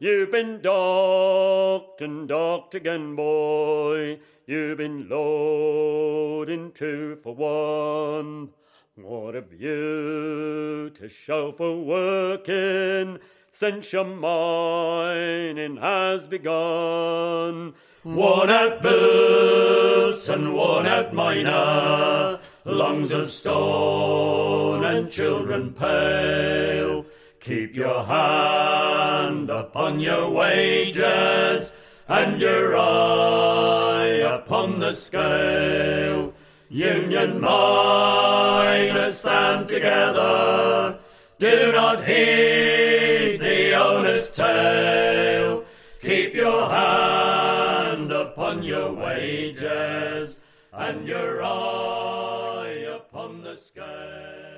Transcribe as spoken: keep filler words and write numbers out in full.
You've been docked and docked again, boy. You've been loading two for one. What have you to show for working since your mining has begun? Worn out boots and worn out miner, lungs of stone and children pale. Keep your hand upon your wages and your eye upon the scale. Union miners, stand together, do not heed the owner's tale. Keep your hand upon your wages and your eye upon the scale.